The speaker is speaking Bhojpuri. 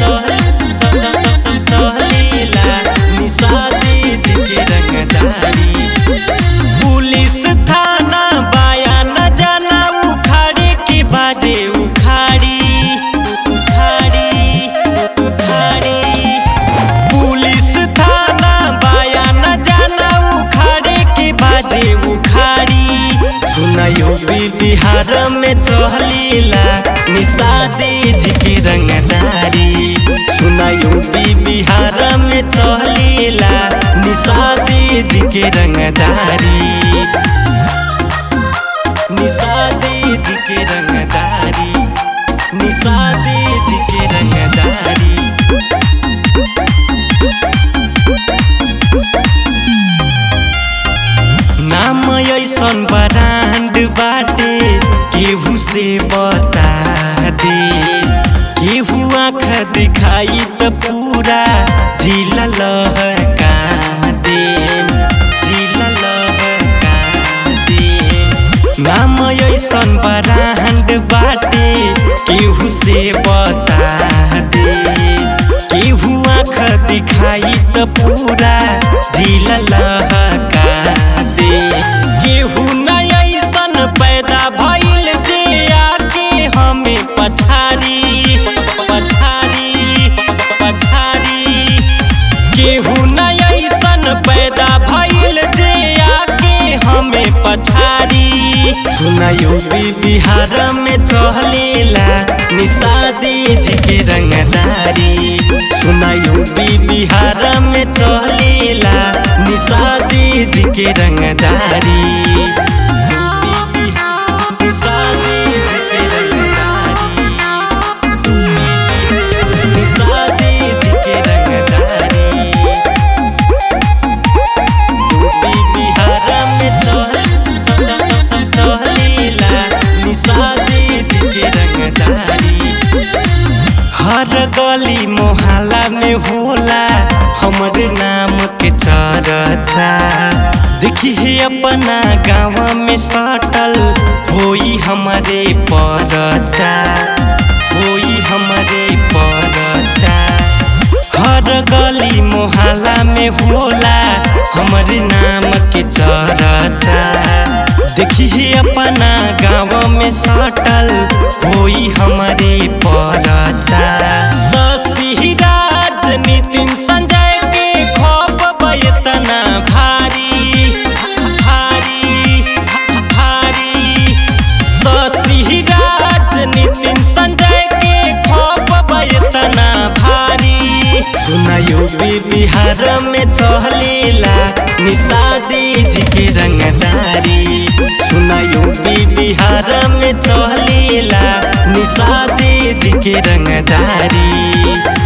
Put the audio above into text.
चलेला निषादी जी के रंगदारी। पुलिस थाना बाया न जाना उखाड़े के बाजे उखाड़ी उखाड़ी उखाड़ी। पुलिस थाना बाया न जाना उखाड़े के बाजे उखाड़ी। सुना यूपी बिहार में चलेला निषादी जी के रंगदारी। सुना यूपी बिहार में चलेला निषादी जी के रंगदारी। निषादी जी के रंगदारी। निषादी जी के रंगदारी। नाम ऐसन ब्रांड बाटे केहू से बता दे। केहू आँख दिखाई त पूरा जिला लहका दे। जिला लहका दे। नाम ऐसन ब्रांड बाटे केहू से बता दे। केहू आँख दिखाई त पूरा जिला लहका दे। केहू नया ऐसन पैदा भइल जे आके हमें पछाड़ी पछाड़ी पछाड़ी। केहू नया ऐसन पैदा भइल जे आके हमें पछाड़ी। सुना यूपी बिहार में चलेला निषादी जी के रंगदारी। सुना यूपी बिहार में चलेला निषादी जी के रंगदारी। निषादी जी के रंगदारी। निषादी जी के रंगदारी। यूपी बिहार में चलेला निषादी जी के रंगदारी। हर गली मोहल्ला में होला हमरे नाम के चर्चा। देखी है अपना गाँव में सटल होई हमारे परचा। होई हमारे परचा। हर गली मोहल्ला में होला हमरे नाम के चर्चा। देखी है अपना गाँव में सटल होई हमारे परचा। शशि राज नितिन संजय के खौफ बतना भारी भारी भारी। शशि राज नितिन संजय के खौफ बतना भारी। सुना यूपी बिहार में चलेला निषादी जी के रंगदारी। सुना यूपी बिहार में चलेला निषादी जी के रंगदारी।